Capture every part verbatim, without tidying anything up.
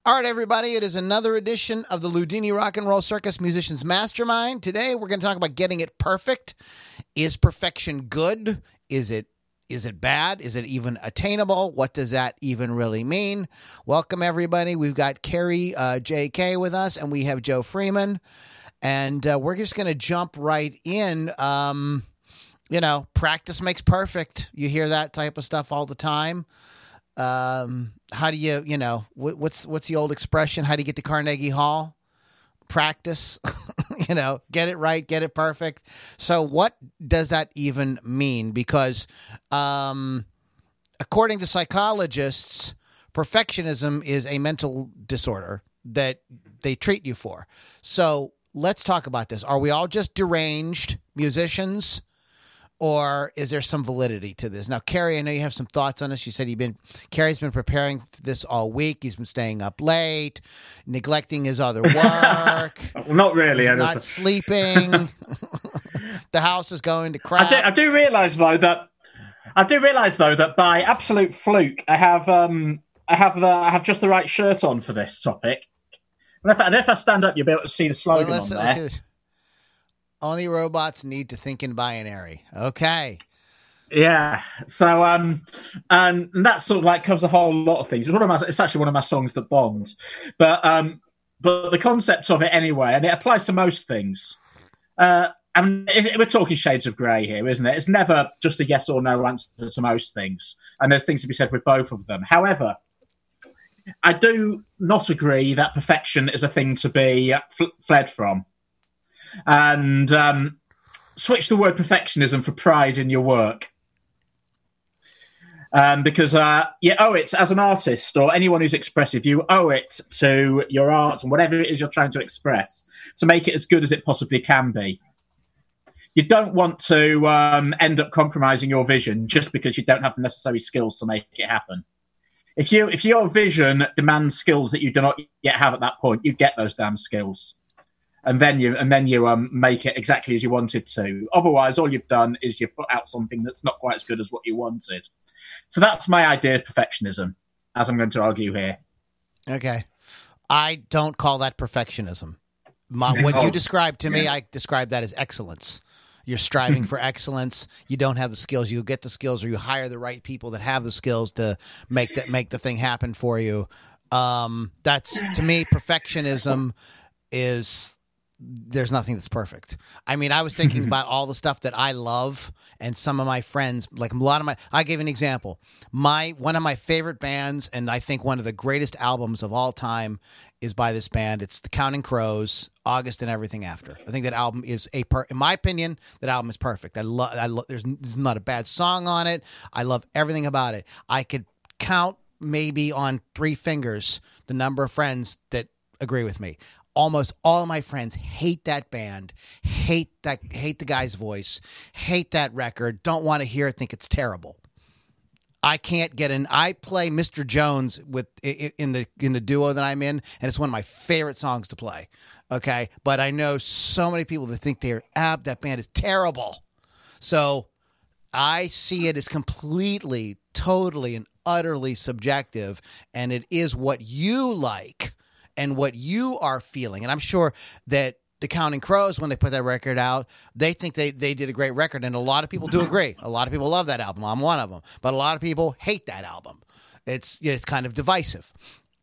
All right, everybody, it is another edition of the Ludini Rock and Roll Circus Musicians Mastermind. Today, we're going to talk about getting it perfect. Is perfection good? Is it is it bad? Is it even attainable? What does that even really mean? Welcome, everybody. We've got Carrie uh, J K with us, and we have Joe Freeman. And uh, we're just going to jump right in. Um, you know, practice makes perfect. You hear that type of stuff all the time. Um, how do you, you know, what, what's, what's the old expression? How do you get to Carnegie Hall? Practice, you know, get it right, get it perfect. So what does that even mean? Because, um, according to psychologists, perfectionism is a mental disorder that they treat you for. So let's talk about this. Are we all just deranged musicians? Or is there some validity to this? Now, Carrie, I know you have some thoughts on this. You said you've been, Carrie's been preparing for this all week. He's been staying up late, neglecting his other work. Well, not really. I not just... sleeping. The house is going to crap. I do, I do realise though that I do realise though that by absolute fluke, I have um I have the I have just the right shirt on for this topic. And if I, and if I stand up, you'll be able to see the slogan well, on let's, there. Let's see this. Only robots need to think in binary. Okay. Yeah. So, um, and, and that sort of like covers a whole lot of things. It's one of my, it's actually one of my songs that bombed, but um, but the concept of it anyway, and it applies to most things. Uh, I mean, it, we're talking shades of grey here, isn't it? It's never just a yes or no answer to most things, and there's things to be said with both of them. However, I do not agree that perfection is a thing to be fl- fled from. And um, switch the word perfectionism for pride in your work. Um, because uh, you owe it, as an artist or anyone who's expressive, you owe it to your art and whatever it is you're trying to express to make it as good as it possibly can be. You don't want to um, end up compromising your vision just because you don't have the necessary skills to make it happen. If you if your vision demands skills that you do not yet have at that point, you get those damn skills. And then you and then you um, make it exactly as you wanted to. Otherwise, all you've done is you've put out something that's not quite as good as what you wanted. So that's my idea of perfectionism, as I'm going to argue here. Okay. I don't call that perfectionism. My, what oh. you described to me, I describe that as excellence. You're striving for excellence. You don't have the skills. You get the skills, or you hire the right people that have the skills to make that make the thing happen for you. Um, that's, to me, perfectionism is... There's nothing that's perfect. I mean, I was thinking about all the stuff that I love, and some of my friends, like a lot of my, I gave an example. My, one of my favorite bands, and I think one of the greatest albums of all time is by this band. It's the Counting Crows, August and Everything After. I think that album is a, per, in my opinion, that album is perfect. I love, I love, there's, there's not a bad song on it. I love everything about it. I could count maybe on three fingers the number of friends that agree with me. Almost all of my friends hate that band, hate that, hate the guy's voice, hate that record, don't want to hear it, think it's terrible. I can't get in. I play Mister Jones with in the in the duo that I'm in, and it's one of my favorite songs to play. Okay, but I know so many people that think they're ab that band is terrible. So I see it as completely, totally, and utterly subjective, and it is what you like. And what you are feeling. And I'm sure that the Counting Crows, when they put that record out, they think they, they did a great record. And a lot of people do agree. A lot of people love that album. I'm one of them. But a lot of people hate that album. It's it's kind of divisive.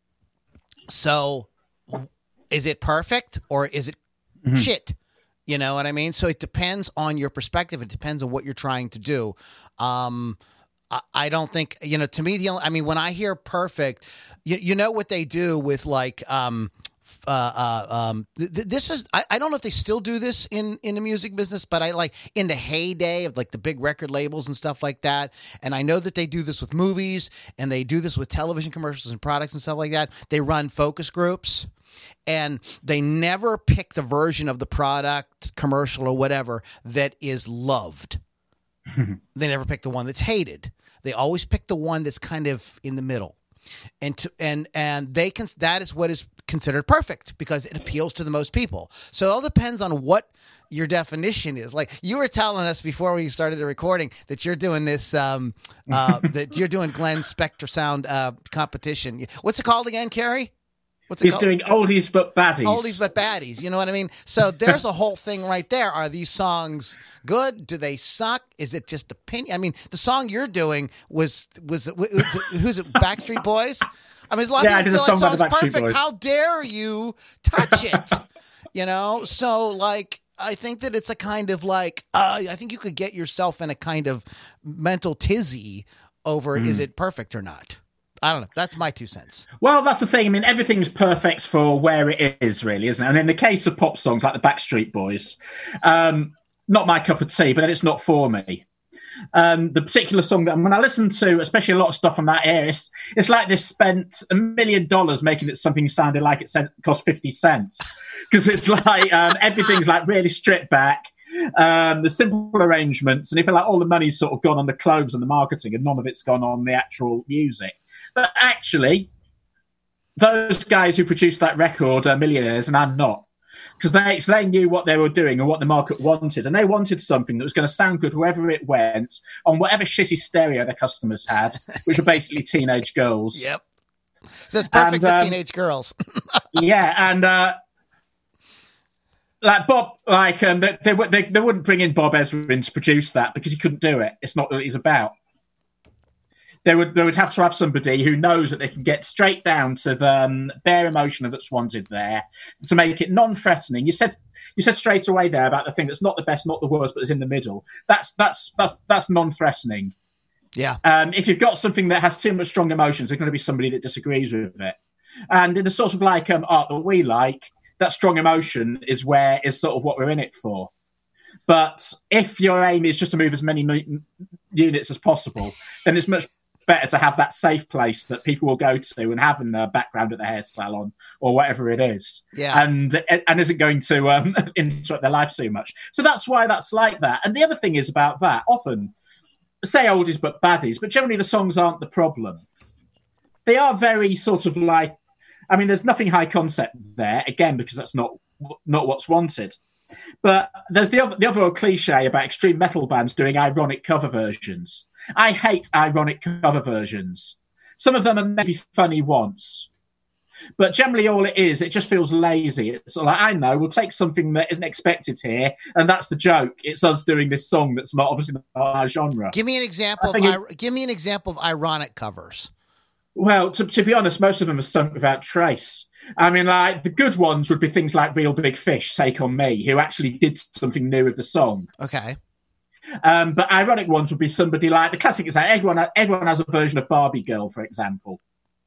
So is it perfect or is it mm-hmm. shit? You know what I mean? So it depends on your perspective. It depends on what you're trying to do. Um I don't think, you know, to me, the only, I mean, when I hear perfect, you, you know what they do with like, um, uh, uh, um, th- this is, I, I don't know if they still do this in, in the music business, but I like in the heyday of like the big record labels and stuff like that. And I know that they do this with movies and they do this with television commercials and products and stuff like that. They run focus groups. And they never pick the version of the product, commercial or whatever that is loved. They never pick the one that's hated. They always pick the one that's kind of in the middle, and to, and and they can. That is what is considered perfect because it appeals to the most people. So it all depends on what your definition is. Like you were telling us before we started the recording that you're doing this, um, uh, that you're doing Glenn's Spectre Sound uh, competition. What's it called again, Carrie? What's it He's called? doing oldies but baddies. Oldies but baddies. You know what I mean? So there's a whole thing right there. Are these songs good? Do they suck? Is it just opinion? I mean, the song you're doing was was, was, was who's it? Backstreet Boys. I mean, there's a lot Yeah, I of did people a feel song like by the song's Backstreet perfect. Boys. How dare you touch it? You know? So like, I think that it's a kind of like, uh, I think you could get yourself in a kind of mental tizzy over Mm. is it perfect or not. I don't know. That's my two cents. Well, that's the thing. I mean, everything's perfect for where it is, really, isn't it? And in the case of pop songs like the Backstreet Boys, um, not my cup of tea, but then it's not for me. Um, the particular song that when I listen to, especially a lot of stuff from that era, it's, it's like they spent a million dollars making it something sounded like it cost fifty cents. Because it's like um, everything's like really stripped back. Um, the simple arrangements, and if like all the money's sort of gone on the clothes and the marketing, and none of it's gone on the actual music. But actually, those guys who produced that record are millionaires, and I'm not, because they so they knew what they were doing and what the market wanted, and they wanted something that was going to sound good wherever it went on whatever shitty stereo their customers had, which were basically teenage girls. Yep. So it's perfect And, for um, teenage girls. Yeah, and. Uh, Like Bob, like um, they, they they they wouldn't bring in Bob Ezrin to produce that because he couldn't do it. It's not what he's about. They would they would have to have somebody who knows that they can get straight down to the um, bare emotion that's wanted there to make it non-threatening. You said you said straight away there about the thing that's not the best, not the worst, but is in the middle. That's that's that's that's non-threatening. Yeah. Um, if you've got something that has too much strong emotions, there's going to be somebody that disagrees with it. And in the sort of like um, art that we like, that strong emotion is where is sort of what we're in it for. But if your aim is just to move as many m- units as possible, then it's much better to have that safe place that people will go to and have in their background at the hair salon or whatever it is. Yeah. And and isn't going to um, interrupt their life so much. So that's why that's like that. And the other thing is about that, often, say oldies but baddies, but generally the songs aren't the problem. They are very sort of like, I mean, there's nothing high concept there, again, because that's not not what's wanted. But there's the other, the other cliche about extreme metal bands doing ironic cover versions. I hate ironic cover versions. Some of them are maybe funny once. But generally all it is, it just feels lazy. It's sort of like, I know, we'll take something that isn't expected here, and that's the joke. It's us doing this song that's not obviously not our genre. Give me an example. Of, it, ir- give me an example of ironic covers. Well, to, to be honest, most of them are sunk without trace. I mean, like, the good ones would be things like Real Big Fish, Take On Me, who actually did something new with the song. Okay. Um, but ironic ones would be somebody like, the classic is like, everyone, everyone has a version of Barbie Girl, for example.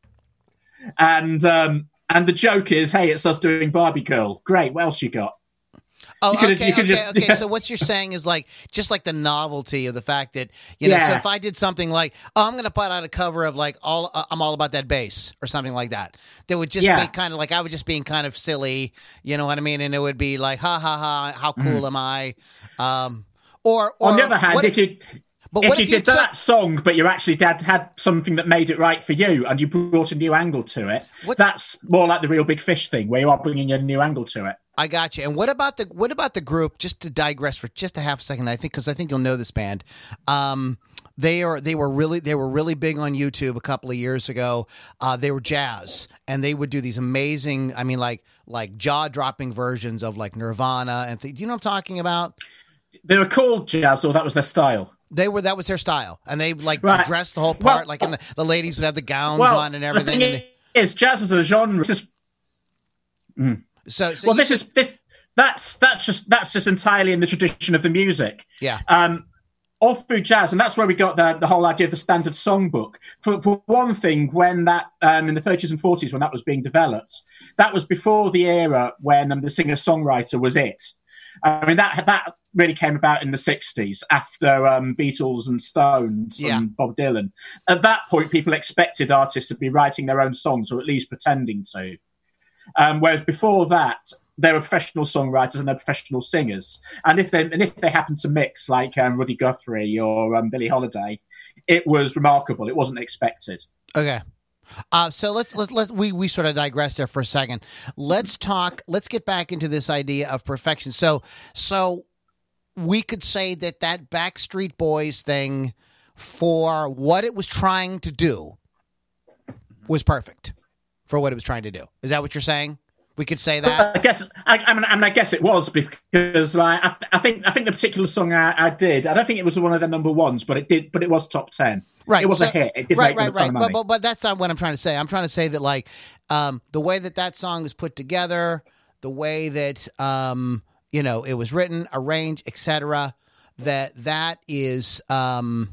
And um, and the joke is, hey, it's us doing Barbie Girl. Great, what else you got? Oh, You could've- okay, you could okay, just- okay. yeah. So what you're saying is like just like the novelty of the fact that you know. So Yeah. if I did something like, oh, I'm going to put out a cover of like all uh, I'm all about that bass or something like that, that would just Yeah. be kind of like I would just being kind of silly, you know what I mean? And it would be like, ha ha ha, how cool am I? Um, or, or On the other hand, what if you but if what you if you did took- that song, but you actually had, had something that made it right for you, and you brought a new angle to it, What- that's more like the Real Big Fish thing, where you are bringing a new angle to it. I got you. And what about the what about the group? Just to digress for just a half a second, I think because I think you'll know this band. Um, they are they were really they were really big on YouTube a couple of years ago. Uh, they were jazz, and they would do these amazing. I mean, like like jaw dropping versions of like Nirvana and th- do you know what I'm talking about? They were called jazz, or that was their style. They were that was their style, and they like Right. dressed the whole part. Well- like, and the, the ladies would have the gowns Well, on and the everything. thing And they, is, jazz as a genre. This is, so, so well, you this is this. That's that's just that's just entirely in the tradition of the music. yeah. Um, all through jazz, and that's where we got the, the whole idea of the standard songbook. For, for one thing, when that um, in the thirties and forties, when that was being developed, that was before the era when um, the singer-songwriter was it. I mean, that that really came about in the sixties after um, Beatles and Stones Yeah. and Bob Dylan. At that point, people expected artists to be writing their own songs, or at least pretending to. Um, whereas before that, they were professional songwriters and they're professional singers. And if they and if they happened to mix like um, Ruddy Guthrie or um, Billie Holiday, it was remarkable. It wasn't expected. Okay. Uh, so let's let let we we sort of digress there for a second. Let's talk. Let's get back into this idea of perfection. So so we could say that that Backstreet Boys thing, for what it was trying to do, was perfect for what it was trying to do. Is that what you're saying? We could say that. I guess I, I mean, I mean, I guess it was because like, I, I think I think the particular song I, I did, I don't think it was one of the number ones, but it did, but it was top ten. Right, it was so, a hit. It did right, make right, them a ton right. of But, money. but but that's not what I'm trying to say. I'm trying to say that like um, the way that that song is put together, the way that um, you know it was written, arranged, et cetera. That that is um,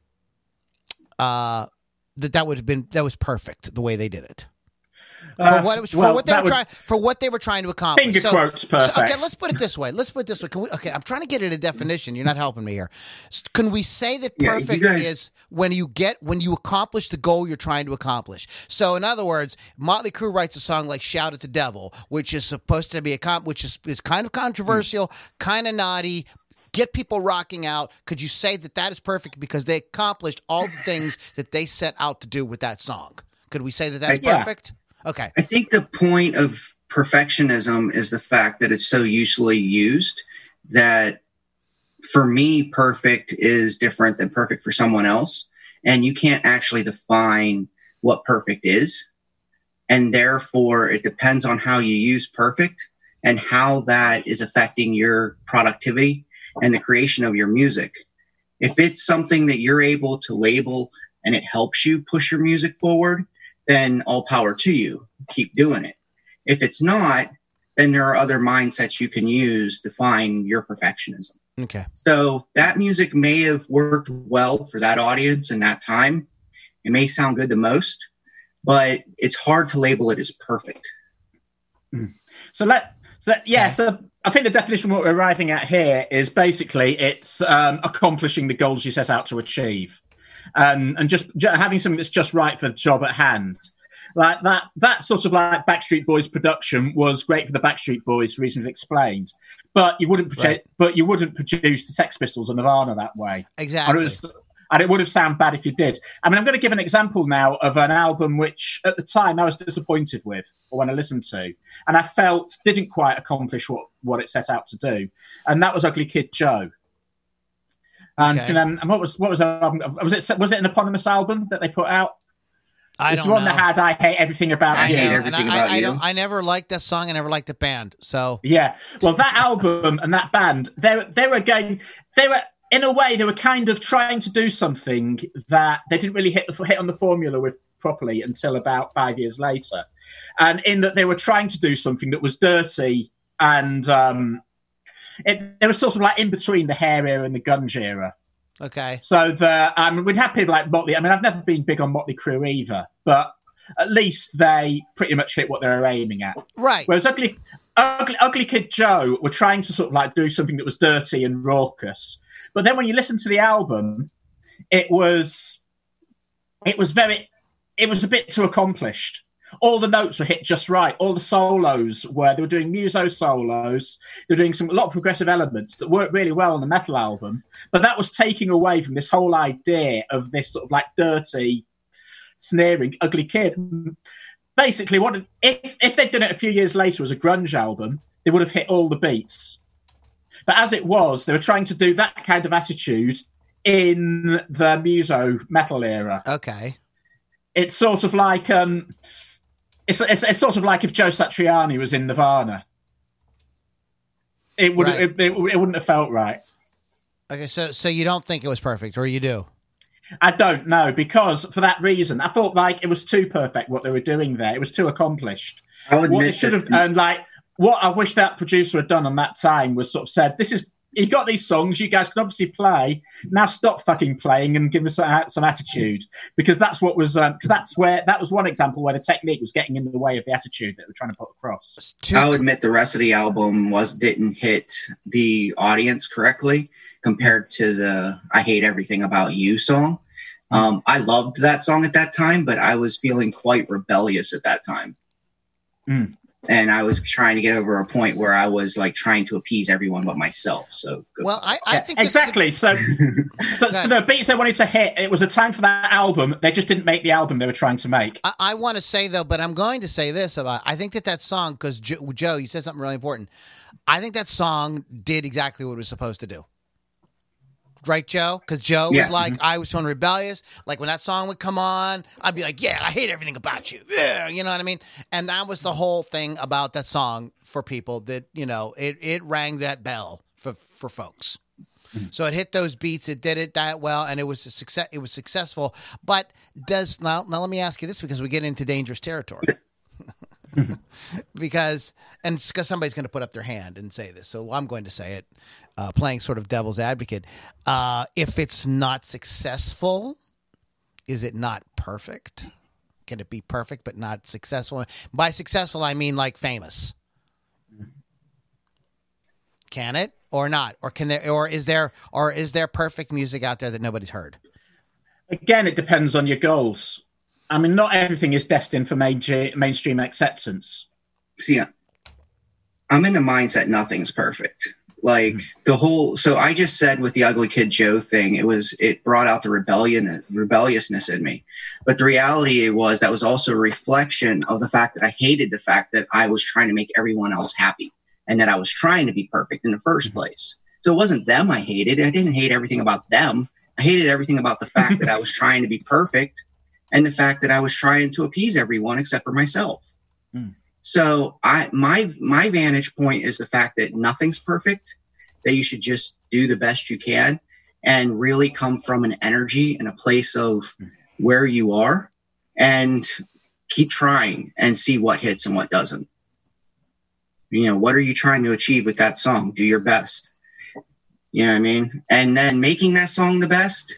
uh, that that would have been that was perfect the way they did it. For Uh, what it was, for well, what they that were would- trying, for what they were trying to accomplish. Finger So- quotes, so- perfect. okay, let's put it this way. Let's put it this way. Can we? Okay, I'm trying to get at a definition. You're not helping me here. S- Can we say that Yeah, you perfect guys- is when you get when you accomplish the goal you're trying to accomplish? So, in other words, Motley Crue writes a song like "Shout at the Devil," which is supposed to be a com- which is is kind of controversial, kind of naughty. Get people rocking out. Could you say that that is perfect because they accomplished all the things that they set out to do with that song? Could we say that that's Yeah. perfect? Okay. I think the point of perfectionism is the fact that it's so usually used that for me, perfect is different than perfect for someone else. And you can't actually define what perfect is. And therefore, it depends on how you use perfect and how that is affecting your productivity and the creation of your music. If it's something that you're able to label and it helps you push your music forward, then all power to you. Keep doing it. If it's not, then there are other mindsets you can use to find your perfectionism. Okay. So that music may have worked well for that audience in that time. It may sound good to most, but it's hard to label it as perfect. So let so yeah. So I think the definition of what we're arriving at here is basically it's um, accomplishing the goals you set out to achieve, um, and just, just having something that's just right for the job at hand. Like that, that sort of like Backstreet Boys production was great for the Backstreet Boys for reasons explained, but you wouldn't project, Right. but you wouldn't produce the Sex Pistols or Nirvana that way. Exactly. And it, was, and it would have sounded bad if you did. I mean, I'm going to give an example now of an album which, at the time, I was disappointed with, or when I listened to, and I felt didn't quite accomplish what what it set out to do, and that was Ugly Kid Joe. And, Okay. um, and what was what was that album? Was it was it an eponymous album that they put out? I It's don't one know. that had "I Hate Everything About I You." hate And everything I, about I, I you. don't. I never liked that song. I never liked the band. So Yeah, well, that album and that band, they they were again, they were in a way they were kind of trying to do something that they didn't really hit the hit on the formula with properly until about five years later, and in that they were trying to do something that was dirty and um, it, they were sort of like in between the hair era and the grunge era. okay. So the um, we'd have people like Motley. I mean, I've never been big on Motley Crue either, but at least they pretty much hit what they were aiming at. Right. Whereas Ugly, Ugly, Ugly Kid Joe were trying to sort of like do something that was dirty and raucous, but then when you listen to the album, it was, it was very, it was a bit too accomplished. All the notes were hit just right. All the solos were, they were doing muso solos. They were doing some a lot of progressive elements that worked really well on the metal album, but that was taking away from this whole idea of this sort of like dirty, sneering, ugly kid. Basically, what if if they'd done it a few years later as a grunge album, they would have hit all the beats. But as it was, they were trying to do that kind of attitude in the muso metal era. Okay. It's sort of like um, it's, it's it's sort of like if Joe Satriani was in Nirvana. It would Right. it, it, it wouldn't have felt right. Okay. So so you don't think it was perfect, or you do? I don't know, because for that reason, I thought like it was too perfect what they were doing there. It was too accomplished. I'll What they admit should have, that and like what I wish that producer had done on that time was sort of said, "This is you got these songs, you guys can obviously play. Now stop fucking playing and give us some, some attitude," because that's what was because um, that's where that was one example where the technique was getting in the way of the attitude that we're trying to put across. It's too- I'll admit the rest of the album was didn't hit the audience correctly compared to the "I Hate Everything About You" song. Um, I loved that song at that time, but I was feeling quite rebellious at that time. Mm. And I was trying to get over a point where I was like trying to appease everyone but myself. So go well, I, I Yeah, think this is a- exactly. So, so, Go so ahead. the beats they wanted to hit, it was a time for that album. They just didn't make the album they were trying to make. I, I want to say though, but I'm going to say this about. I think that that song, because Joe, Joe, you said something really important. I think that song did exactly what it was supposed to do. right, Joe? Because Joe Yeah. was like, Mm-hmm. I was feeling rebellious. Like when that song would come on, I'd be like, yeah, I hate everything about you. Yeah, you know what I mean? And that was the whole thing about that song for people that, you know, it, it rang that bell for, for folks. Mm-hmm. So it hit those beats. It did it that well, and it was a success. It was successful. But does now? Now let me ask you this, because we get into dangerous territory. Because and because somebody's going to put up their hand and say this, so I'm going to say it, uh, playing sort of devil's advocate. Uh, if it's not successful, is it not perfect? Can it be perfect but not successful? By successful, I mean like famous. Can it or not, or can there, or is there, or is there perfect music out there that nobody's heard? Again, it depends on your goals. I mean, not everything is destined for main, mainstream acceptance. See, I'm in the mindset nothing's perfect. Like the whole, so I just said with the Ugly Kid Joe thing, it was, it brought out the rebellion, rebelliousness in me. But the reality was that was also a reflection of the fact that I hated the fact that I was trying to make everyone else happy and that I was trying to be perfect in the first place. So it wasn't them I hated. I didn't hate everything about them. I hated everything about the fact that I was trying to be perfect. And the fact that I was trying to appease everyone except for myself. Mm. So I, my, my vantage point is the fact that nothing's perfect, that you should just do the best you can and really come from an energy and a place of where you are and keep trying and see what hits and what doesn't. You know, what are you trying to achieve with that song? Do your best. You know what I mean? And then making that song the best,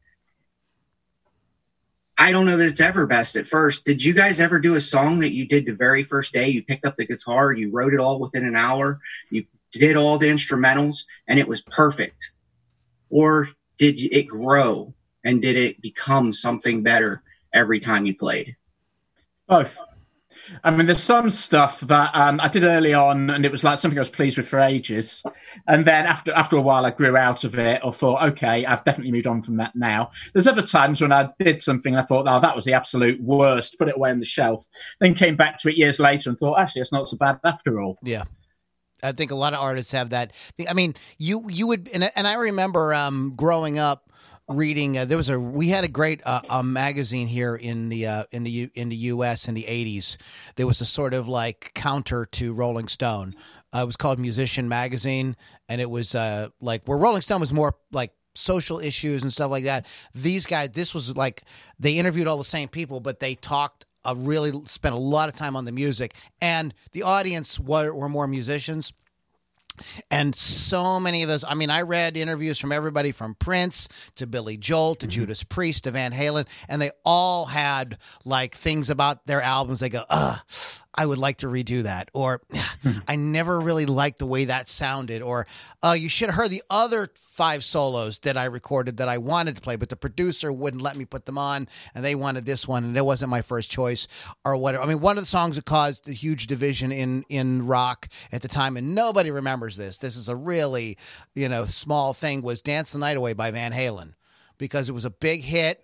I don't know that it's ever best at first. Did you guys ever do a song that you did the very first day? You picked up the guitar, you wrote it all within an hour, you did all the instrumentals, and it was perfect? Or did it grow and did it become something better every time you played? Both. I mean, there's some stuff that um, I did early on, and it was like something I was pleased with for ages. And then after after a while, I grew out of it or thought, okay, I've definitely moved on from that now. There's other times when I did something and I thought, oh, that was the absolute worst, put it away on the shelf. Then came back to it years later and thought, actually, it's not so bad after all. Yeah. I think a lot of artists have that. I mean, you you would, and, and I remember um, growing up, reading uh, there was a we had a great uh, a magazine here in the uh, in the U, in the U S in the eighties. There was a sort of like counter to Rolling Stone. Uh, it was called Musician Magazine, and it was uh, like where Rolling Stone was more like social issues and stuff like that. These guys, this was like they interviewed all the same people, but they talked. Uh, really spent a lot of time on the music, and the audience were, were more musicians. And so many of those, I mean, I read interviews from everybody from Prince to Billy Joel to mm-hmm. Judas Priest to Van Halen, and they all had like things about their albums. They go, ugh, I would like to redo that. Or I never really liked the way that sounded. Or uh, you should have heard the other five solos that I recorded that I wanted to play, but the producer wouldn't let me put them on, and they wanted this one, and it wasn't my first choice or whatever. I mean, one of the songs that caused a huge division in, in rock at the time, and nobody remembers this. This is a really, you know, small thing, was Dance the Night Away by Van Halen, because it was a big hit.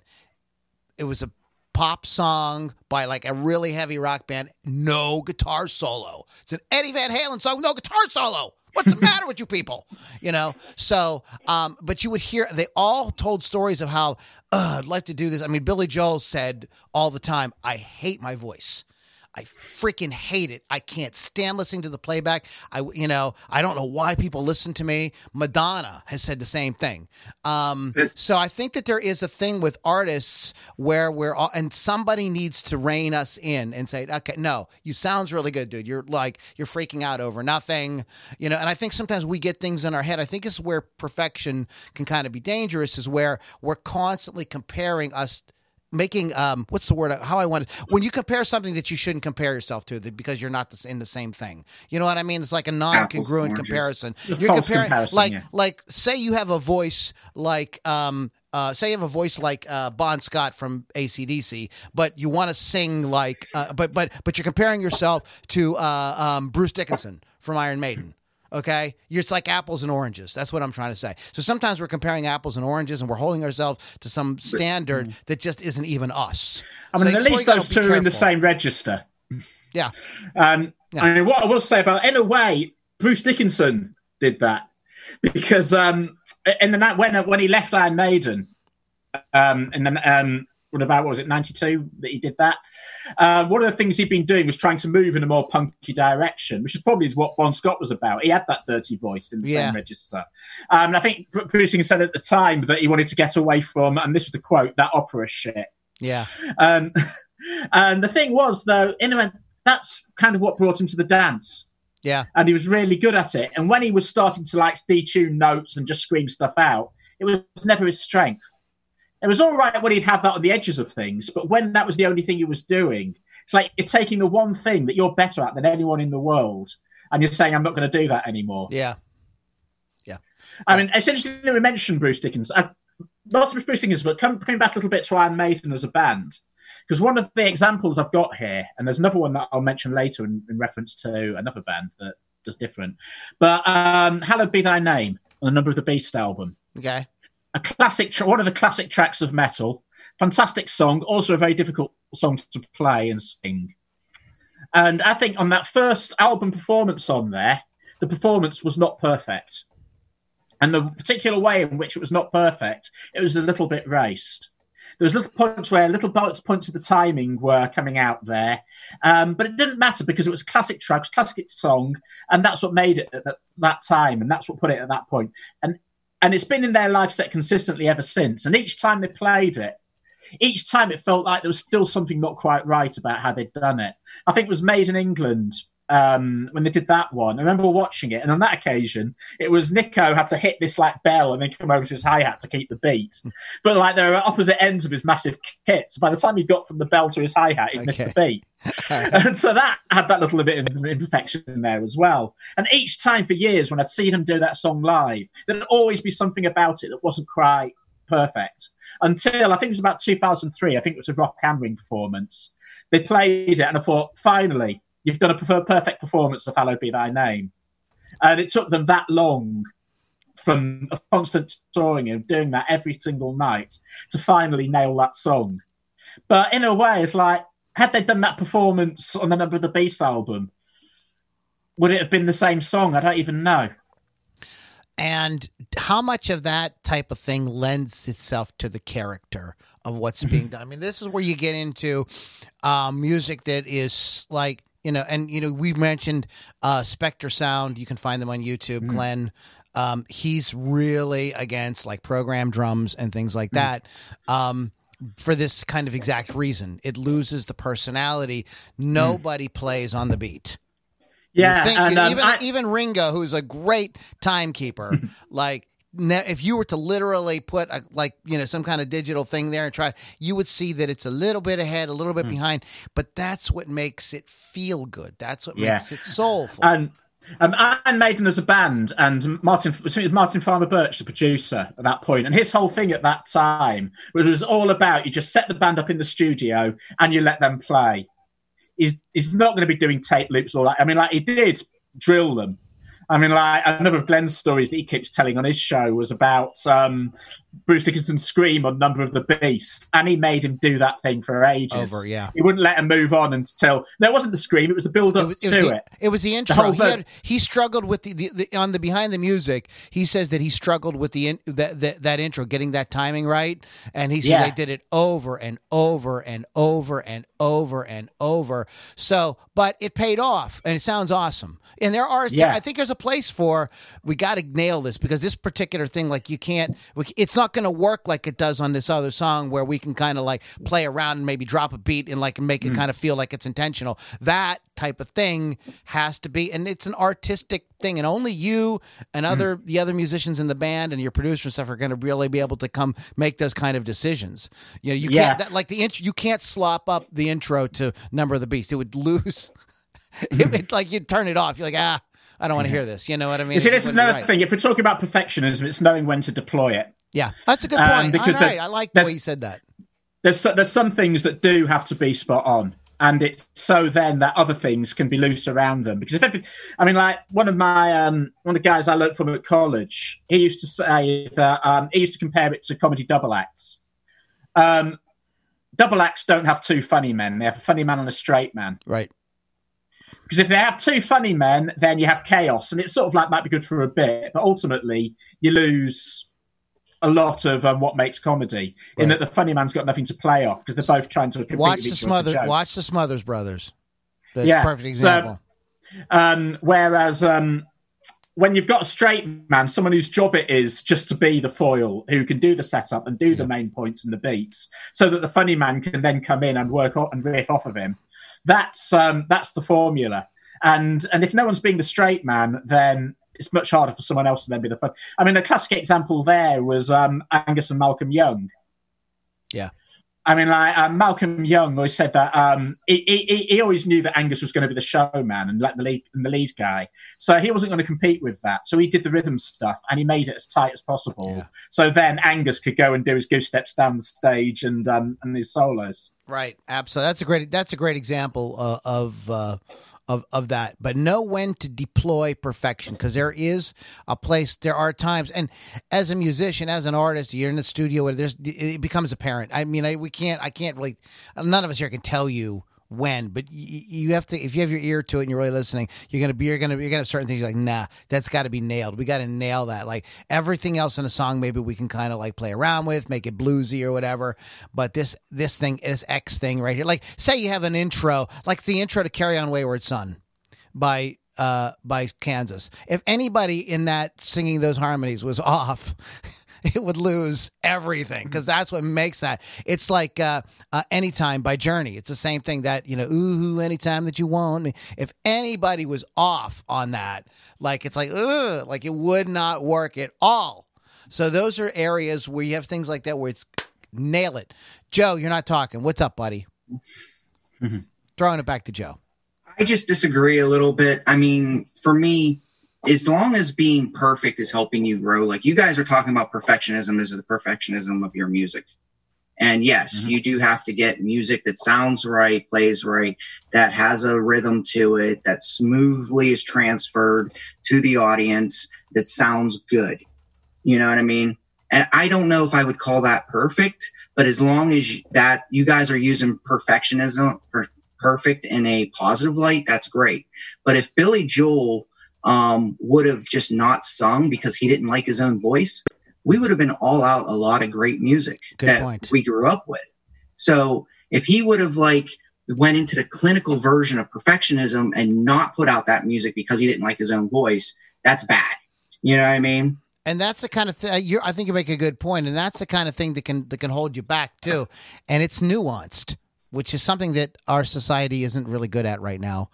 It was a pop song by like a really heavy rock band, no guitar solo. It's an Eddie Van Halen song, no guitar solo. What's the matter with you people? You know, so, um, but you would hear, they all told stories of how, I'd like to do this. I mean, Billy Joel said all the time, I hate my voice. I freaking hate it. I can't stand listening to the playback. I, you know, I don't know why people listen to me. Madonna has said the same thing. Um, so I think that there is a thing with artists where we're all, and somebody needs to rein us in and say, okay, no, you sounds really good, dude. You're like, you're freaking out over nothing, you know, and I think sometimes we get things in our head. I think it's where perfection can kind of be dangerous, is where we're constantly comparing us making um what's the word how I want it when you compare something that you shouldn't compare yourself to, that because you're not the, in the same thing, you know what I mean? It's like a non-congruent comparison. The you're comparing like yeah. like say you have a voice like um uh say you have a voice like uh Bon Scott from A C D C, but you want to sing like uh, but but but you're comparing yourself to uh um Bruce Dickinson from Iron Maiden. Okay, it's like apples and oranges. That's what I'm trying to say. So sometimes we're comparing apples and oranges, and we're holding ourselves to some standard that just isn't even us. I mean, so at least those two are in the same register. Yeah. Um, yeah. I mean, what I will say about, in a way, Bruce Dickinson did that, because um, in the night when when he left Iron Maiden, um, and then um, what about what was it ninety-two that he did that? Uh, one of the things he'd been doing was trying to move in a more punky direction, which is probably what Bon Scott was about. He had that dirty voice in the Yeah. same register. Um, and I think Bruce Springsteen said at the time that he wanted to get away from, and this is the quote, that opera shit. Yeah. Um, and the thing was, though, in a way, that's kind of what brought him to the dance. Yeah. And he was really good at it. And when he was starting to like detune notes and just scream stuff out, it was never his strength. It was all right when he'd have that on the edges of things, but when that was the only thing he was doing, it's like you're taking the one thing that you're better at than anyone in the world, and you're saying, I'm not going to do that anymore. Yeah. Yeah. I mean, it's interesting that we mentioned Bruce Dickinson. I've, lots of Bruce Dickinson, but come, coming back a little bit to Iron Maiden as a band, because one of the examples I've got here, and there's another one that I'll mention later in, in reference to another band that does different, but um, Hallowed Be Thy Name on the Number of the Beast album. Okay. A classic, tra- one of the classic tracks of metal. Fantastic song, also a very difficult song to play and sing. And I think on that first album performance on there, the performance was not perfect. And the particular way in which it was not perfect, it was a little bit raced. There was little points where little points of the timing were coming out there, um, but it didn't matter because it was a classic track, it was a classic song, and that's what made it at that, that time, and that's what put it at that point. And And it's been in their live set consistently ever since. And each time they played it, each time it felt like there was still something not quite right about how they'd done it. I think it was Made in England um, when they did that one. I remember watching it. And on that occasion, it was Nico had to hit this like bell and then come over to his hi-hat to keep the beat. But like there are opposite ends of his massive kit. So by the time he got from the bell to his hi-hat, he'd Okay. missed the beat. And so that had that little bit of imperfection in there as well. And each time for years when I'd see them do that song live, there'd always be something about it that wasn't quite perfect. Until I think it was about two thousand three, I think it was a Rock am Ring performance. They played it and I thought, finally, you've done a perfect performance of Hallowed Be Thy Name. And it took them that long from a constant touring and doing that every single night to finally nail that song. But in a way, it's like, had they done that performance on the Number of the Beast album, would it have been the same song? I don't even know. And how much of that type of thing lends itself to the character of what's being done? I mean, this is where you get into um, music that is like, you know, and, you know, we mentioned uh, Spectre Sound. You can find them on YouTube. Mm. Glenn, um, he's really against like program drums and things like mm. that. Um for this kind of exact reason. It loses the personality. Nobody mm. plays on the beat. Yeah. Think, and, um, even, I... even Ringo, who's a great timekeeper, like if you were to literally put a, like, you know, some kind of digital thing there and try, you would see that it's a little bit ahead, a little bit mm. behind, but that's what makes it feel good. That's what yeah. makes it soulful. And Um, Iron Maiden as a band, and Martin Martin Farmer Birch, the producer at that point, and his whole thing at that time was, was all about you just set the band up in the studio and you let them play. He's, he's not going to be doing tape loops or like, I mean, like he did drill them. I mean, like another of Glenn's stories that he keeps telling on his show was about um, Bruce Dickinson's scream on Number of the Beast, and he made him do that thing for ages. Over, yeah. He wouldn't let him move on until no, it wasn't the scream; it was the build up it was, to it. Was it. the, it was the intro. The he, had, he struggled with the, the, the on the behind the music. He says that he struggled with the in, that, that that intro, getting that timing right, and he said yeah. they did it over and over and over and over and over. So, but it paid off, and it sounds awesome. And there are, yeah. I think there's a place for, we got to nail this because this particular thing, like you can't, it's not going to work like it does on this other song where we can kind of like play around and maybe drop a beat and like make it mm. kind of feel like it's intentional. That type of thing has to be, and it's an artistic thing, and only you and other mm. the other musicians in the band and your producer and stuff are going to really be able to come make those kind of decisions. You know, you yeah. can't that, like the intro, you can't slop up the intro to Number of the Beast. It would lose. It would, like you'd turn it off. You're like, ah, I don't want to hear this. You know what I mean? You see, this is another right. thing. If we're talking about perfectionism, it's knowing when to deploy it. Yeah, that's a good point. Um, because All right. I like the way you said that. There's there's some things that do have to be spot on, and it's so then that other things can be loose around them. Because if every, I mean, like one of my um, one of the guys I learned from at college, he used to say that um, he used to compare it to comedy double acts. Um, double acts don't have two funny men; they have a funny man and a straight man. Right. Because if they have two funny men, then you have chaos, and it's sort of like might be good for a bit, but ultimately you lose a lot of um, what makes comedy, right. in that the funny man's got nothing to play off because they're both trying to compete watch with the each Smothers. other. Watch the Smothers Brothers. That's yeah. a perfect example. So, um, whereas um, when you've got a straight man, someone whose job it is just to be the foil, who can do the setup and do yeah. the main points and the beats, so that the funny man can then come in and work off and riff off of him. That's um, that's the formula. And and if no one's being the straight man, then it's much harder for someone else to then be the fun. I mean, a classic example there was um, Angus and Malcolm Young. Yeah. I mean, like um, Malcolm Young always said that um, he, he he always knew that Angus was going to be the showman and like the lead and the lead guy, so he wasn't going to compete with that. So he did the rhythm stuff and he made it as tight as possible. Yeah. So then Angus could go and do his goose steps down the stage and um, and his solos. Right, absolutely. That's a great that's a great example uh, of. Uh, Of, of that, but know when to deploy perfection, because there is a place. There are times, and as a musician, as an artist, you're in the studio where there's it becomes apparent. I mean, I, we can't. I can't really. None of us here can tell you when, but y- you have to. If you have your ear to it and you're really listening, you're gonna be. You're gonna. You're gonna have certain things. You're like, nah, that's got to be nailed. We got to nail that. Like everything else in a song, maybe we can kind of like play around with, make it bluesy or whatever. But this this thing is X thing right here. Like say you have an intro, like the intro to "Carry On Wayward Son" by uh by Kansas. If anybody in that singing those harmonies was off, it would lose everything, because that's what makes that. It's like uh, uh Anytime by Journey. It's the same thing, that, you know, ooh, anytime that you want me. If anybody was off on that, like it's like ugh, like it would not work at all. So those are areas where you have things like that where it's nail it. Joe, you're not talking. What's up, buddy? Mm-hmm. Throwing it back to Joe. I just disagree a little bit. I mean, for me, as long as being perfect is helping you grow, like you guys are talking about perfectionism as the perfectionism of your music. And yes, mm-hmm. you do have to get music that sounds right, plays right, that has a rhythm to it, that smoothly is transferred to the audience, that sounds good. You know what I mean? And I don't know if I would call that perfect, but as long as that you guys are using perfectionism, per, perfect in a positive light, that's great. But if Billy Joel um, would have just not sung because he didn't like his own voice, we would have been all out a lot of great music Good that point. we grew up with. So if he would have like went into the clinical version of perfectionism and not put out that music because he didn't like his own voice, that's bad. You know what I mean? And that's the kind of thing. You're, I think you make a good point, and that's the kind of thing that can that can hold you back too. And it's nuanced, which is something that our society isn't really good at right now.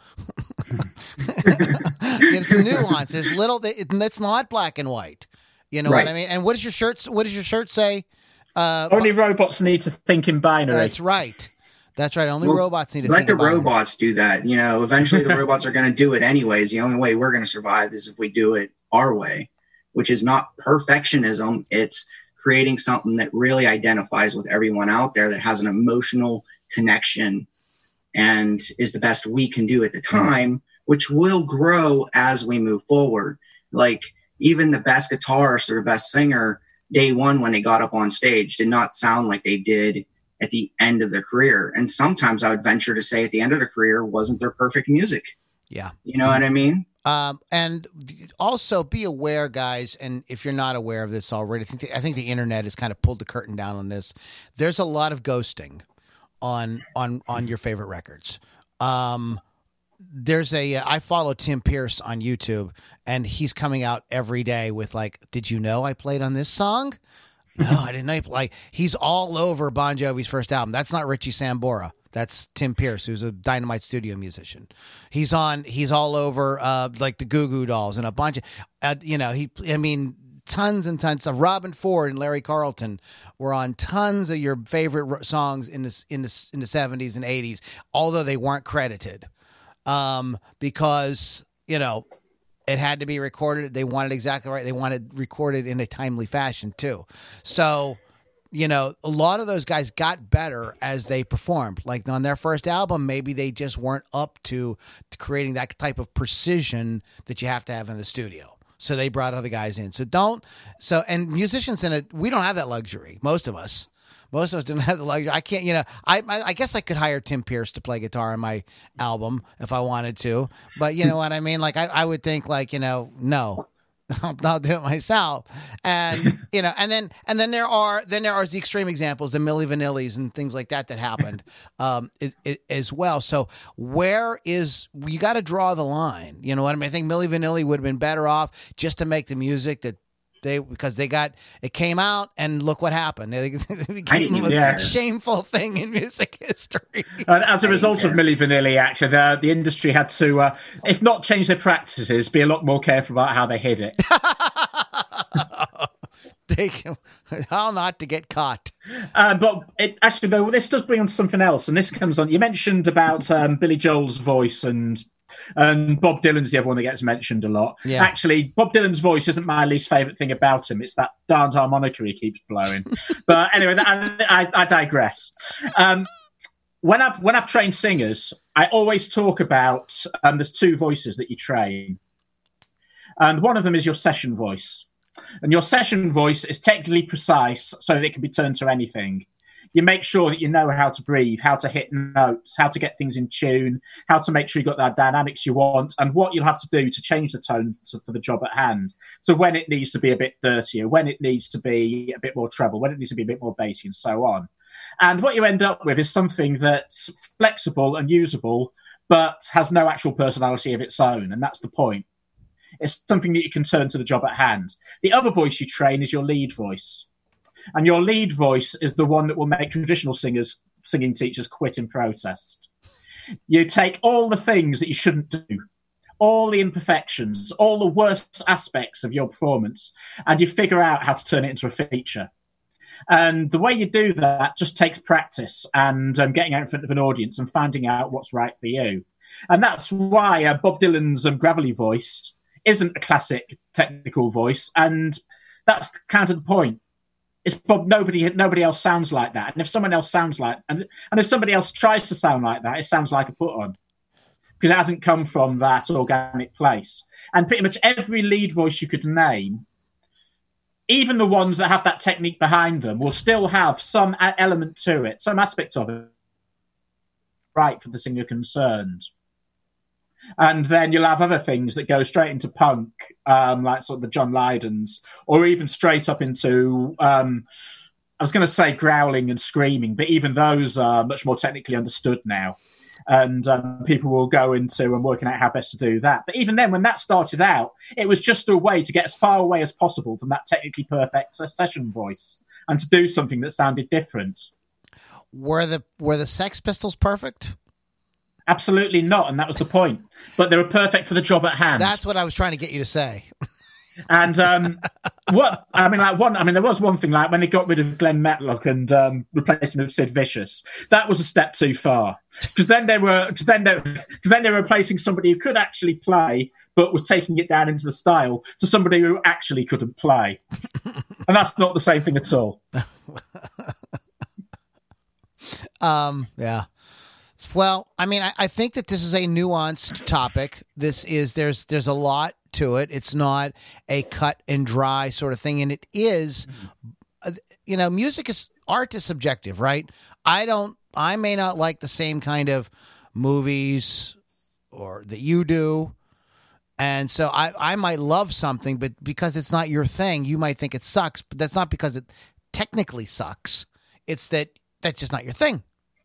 It's nuanced. There's little. It's not black and white. You know right. what I mean? And what does your shirt? What does your shirt say? Uh, Only robots need to think in binary. That's right. That's right. Only well, robots need to let think the in binary. robots do that. You know, eventually the robots are going to do it anyways. The only way we're going to survive is if we do it our way, which is not perfectionism. It's creating something that really identifies with everyone out there, that has an emotional connection and is the best we can do at the time, which will grow as we move forward. Like even the best guitarist or the best singer, day one when they got up on stage, did not sound like they did at the end of their career. And sometimes I would venture to say at the end of their career wasn't their perfect music. Yeah. You know what I mean? Um, and also be aware, guys, and if you're not aware of this already, I think the, I think the internet has kind of pulled the curtain down on this. There's a lot of ghosting on on on your favorite records. Um, there's a I follow Tim Pierce on YouTube, and he's coming out every day with like, "Did you know I played on this song? No, I didn't know." You like he's all over Bon Jovi's first album. That's not Richie Sambora. That's Tim Pierce, who's a Dynamite studio musician. He's on. He's all over, uh, like the Goo Goo Dolls and a bunch of, uh, you know. He, I mean, tons and tons of Robin Ford and Larry Carlton were on tons of your favorite songs in the in the in the seventies and eighties, although they weren't credited, um, because you know it had to be recorded. They wanted exactly right. They wanted recorded in a timely fashion too. So. You know, a lot of those guys got better as they performed. Like on their first album, maybe they just weren't up to, to creating that type of precision that you have to have in the studio. So they brought other guys in. So don't, so, and musicians in it, we don't have that luxury. Most of us, most of us don't have the luxury. I can't, you know, I, I, I guess I could hire Tim Pierce to play guitar on my album if I wanted to. But you know what I mean? Like, I, I would think like, you know, no. I'll, I'll do it myself. And, you know, and then, and then there are, then there are the extreme examples, the Milli Vanillis and things like that that happened um, it, it, as well. So where is, you got to draw the line. You know what I mean? I think Milli Vanilli would have been better off just to make the music that they, because they got, it came out and look what happened. It became the most yeah. shameful thing in music history. And as a result of Milli Vanilli, actually, the, the industry had to, uh, if not change their practices, be a lot more careful about how they hid it. They can, how not to get caught. Uh, but it, actually, though, this does bring on something else, and this comes on. You mentioned about um, Billy Joel's voice, and and Bob Dylan's the other one that gets mentioned a lot. Yeah. Actually, Bob Dylan's voice isn't my least favourite thing about him. It's that darned harmonica he keeps blowing. But anyway, I, I, I digress. Um, when I've when I've trained singers, I always talk about um, there's two voices that you train, and one of them is your session voice. And your session voice is technically precise so that it can be turned to anything. You make sure that you know how to breathe, how to hit notes, how to get things in tune, how to make sure you've got the dynamics you want, and what you'll have to do to change the tone to, for the job at hand. So when it needs to be a bit dirtier, when it needs to be a bit more treble, when it needs to be a bit more bassy, and so on. And what you end up with is something that's flexible and usable, but has no actual personality of its own, and that's the point. It's something that you can turn to the job at hand. The other voice you train is your lead voice. And your lead voice is the one that will make traditional singers, singing teachers quit in protest. You take all the things that you shouldn't do, all the imperfections, all the worst aspects of your performance, and you figure out how to turn it into a feature. And the way you do that just takes practice and um, getting out in front of an audience and finding out what's right for you. And that's why uh, Bob Dylan's um, gravelly voice isn't a classic technical voice, and that's kind of the point. It's Bob. Nobody, nobody else sounds like that, and if someone else sounds like, and and if somebody else tries to sound like that, it sounds like a put on because it hasn't come from that organic place. And pretty much every lead voice you could name, even the ones that have that technique behind them, will still have some element to it, some aspect of it, right for the singer concerned. And then you'll have other things that go straight into punk, um, like sort of the John Lydons, or even straight up into, um, I was going to say growling and screaming, but even those are much more technically understood now. And um, people will go into and working out how best to do that. But even then, when that started out, it was just a way to get as far away as possible from that technically perfect session voice and to do something that sounded different. Were the were the Sex Pistols perfect? Absolutely not, and that was the point. But they were perfect for the job at hand. That's what I was trying to get you to say. And um, what I mean, like one, I mean, there was one thing like when they got rid of Glenn Matlock and um, replaced him with Sid Vicious. That was a step too far because then they were, because then they, because then they were replacing somebody who could actually play but was taking it down into the style to somebody who actually couldn't play, and that's not the same thing at all. um. Yeah. Well, I mean, I, I think that this is a nuanced topic. This is there's there's a lot to it. It's not a cut and dry sort of thing, and it is, uh, you know, music is art is subjective, right? I don't, I may not like the same kind of movies or that you do, and so I I might love something, but because it's not your thing, you might think it sucks. But that's not because it technically sucks. It's that that's just not your thing.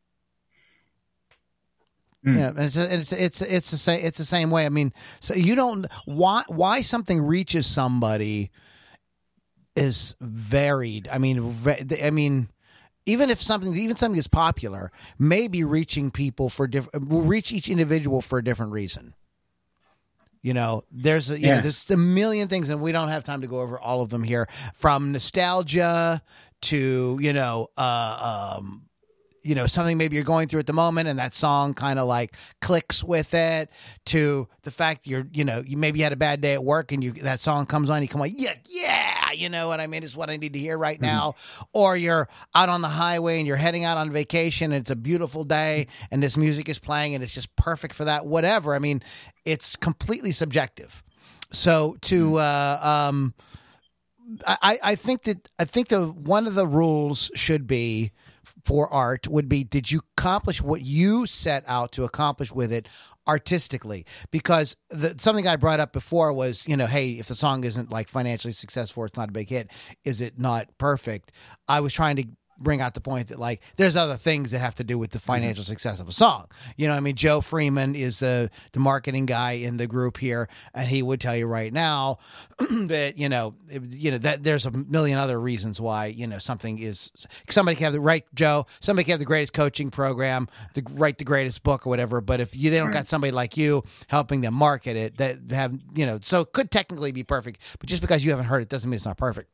Mm. Yeah, it's a, it's it's it's the same it's the same way. I mean, so you don't why why something reaches somebody is varied. I mean, I mean, even if something even something is popular, may be reaching people for different will reach each individual for a different reason. You know, there's a, you yeah. know there's a million things, and we don't have time to go over all of them here. From nostalgia to you know. Uh, um, you know, something maybe you're going through at the moment and that song kind of like clicks with it, to the fact you're, you know, you maybe had a bad day at work and you, that song comes on, you come like, yeah, yeah, you know what I mean? It's what I need to hear right now. Mm-hmm. Or you're out on the highway and you're heading out on vacation and it's a beautiful day and this music is playing and it's just perfect for that, whatever. I mean, it's completely subjective. So to, uh, um, I, I think that, I think the, one of the rules should be, for art would be, did you accomplish what you set out to accomplish with it artistically? Because the, something I brought up before was, you know, hey, if the song isn't like financially successful, or it's not a big hit, is it not perfect? I was trying to bring out the point that like there's other things that have to do with the financial mm-hmm. success of a song. You know what I mean? Joe Freeman is the the marketing guy in the group here, and he would tell you right now that, you know, you know that there's a million other reasons why, you know, something is, somebody can have the right, Joe, somebody can have the greatest coaching program, the write the greatest book or whatever, but if you they don't right. got somebody like you helping them market it, that have, you know, so it could technically be perfect, but just because you haven't heard it doesn't mean it's not perfect.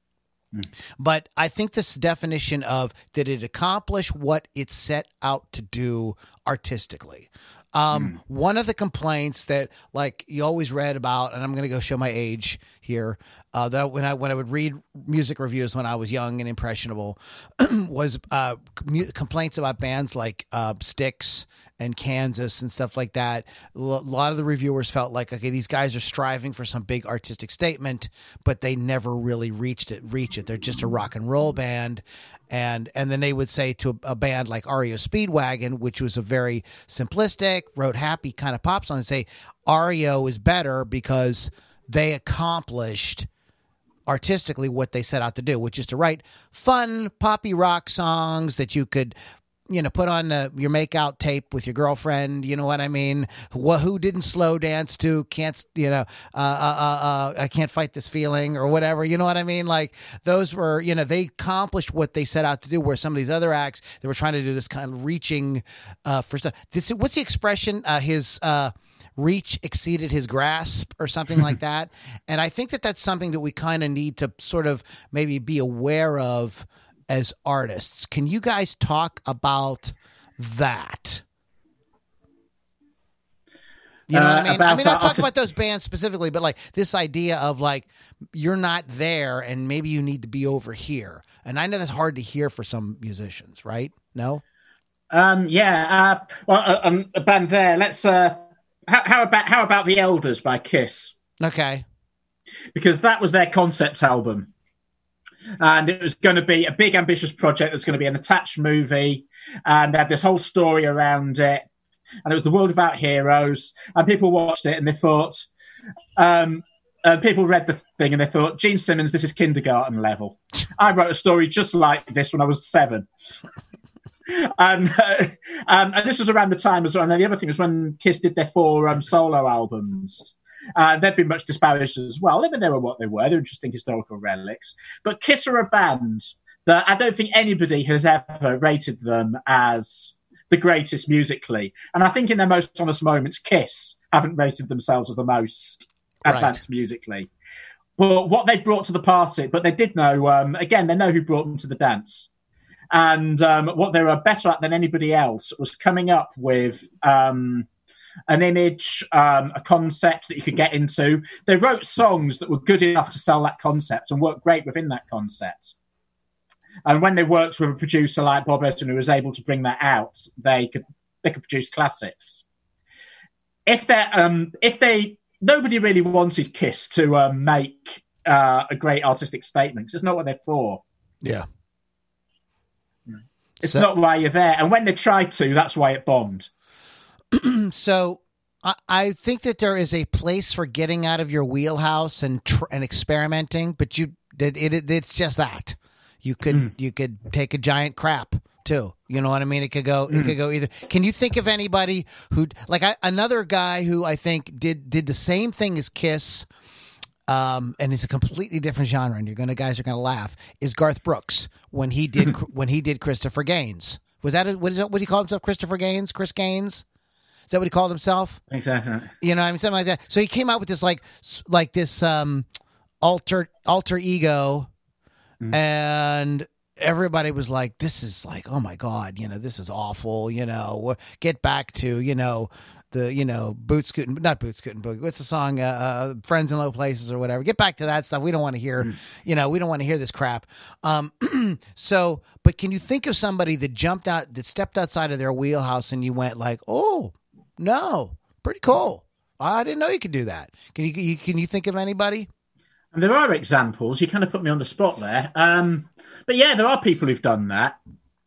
But I think this definition of did it accomplish what it set out to do artistically? Um, mm. One of the complaints that like you always read about, and I'm going to go show my age here, uh, that when I when I would read music reviews when I was young and impressionable, was uh, complaints about bands like uh, Styx and Kansas and stuff like that. A lot of the reviewers felt like, okay, these guys are striving for some big artistic statement, but they never really reached it. Reach it. They're just a rock and roll band, and and then they would say to a, a band like R E O Speedwagon, which was a very simplistic, wrote happy kind of pop song, and say R E O is better because they accomplished artistically what they set out to do, which is to write fun poppy rock songs that you could, you know, put on uh, your make-out tape with your girlfriend. You know what I mean? Who, who didn't slow dance to can't, you know, uh, uh, uh, uh, I can't fight this feeling or whatever. You know what I mean? Like those were, you know, they accomplished what they set out to do, where some of these other acts, they were trying to do this kind of reaching uh, for stuff. This, what's the expression? Uh, his uh, reach exceeded his grasp or something like that. And I think that that's something that we kind of need to sort of maybe be aware of as artists. Can you guys talk about that? You know uh, what I mean? I mean, not talk about those bands specifically, but like this idea of like, you're not there and maybe you need to be over here. And I know that's hard to hear for some musicians, right? No? Um, yeah. Uh, well, uh, um, a band there. Let's, uh, how, how about, how about The Elders by Kiss? Okay. Because that was their concept album. And it was going to be a big, ambitious project. It was going to be an attached movie, and they had this whole story around it. And it was the world without heroes. And people watched it, and they thought, um, uh, people read the thing, and they thought, Gene Simmons, this is kindergarten level. I wrote a story just like this when I was seven. and, uh, um, and this was around the time as well. And then the other thing was when Kiss did their four um, solo albums. Uh, they've been much disparaged as well. I mean, they were what they were. They're interesting historical relics. But Kiss are a band that I don't think anybody has ever rated them as the greatest musically. And I think in their most honest moments, Kiss haven't rated themselves as the most advanced right. musically. But what they brought to the party, but they did know, um, again, they know who brought them to the dance. And um, what they were better at than anybody else was coming up with... Um, an image, um, a concept that you could get into. They wrote songs that were good enough to sell that concept and work great within that concept. And when they worked with a producer like Bob Ezrin, who was able to bring that out, they could they could produce classics. If they um, if they nobody really wanted Kiss to uh, make uh, a great artistic statement, because it's not what they're for. Yeah, it's so- not why you're there. And when they tried to, that's why it bombed. So I, I think that there is a place for getting out of your wheelhouse and tr- and experimenting, but you it, it it's just that you could mm. you could take a giant crap too. You know what I mean? It could go mm. it could go either. Can you think of anybody who like I, another guy who I think did did the same thing as Kiss, um, and it's a completely different genre, and you're gonna guys are gonna laugh. Is Garth Brooks when he did when he did Christopher Gaines? Was that a, what is it? What do you call himself? Christopher Gaines? Chris Gaines? Is that what he called himself? Exactly. You know what I mean? Something like that. So he came out with this like like this um, alter alter ego, mm. and everybody was like, "This is like, oh my god, you know, this is awful." You know, get back to you know the you know boot scooting, not boot scooting boogie. What's the song? Uh, uh, Friends in Low Places or whatever. Get back to that stuff. We don't want to hear. Mm. You know, we don't want to hear this crap. Um, so, but can you think of somebody that jumped out, that stepped outside of their wheelhouse, and you went like, "Oh." No, pretty cool. I didn't know you could do that. Can you, you can you think of anybody? And there are examples. You kind of put me on the spot there. Um, but yeah, there are people who've done that.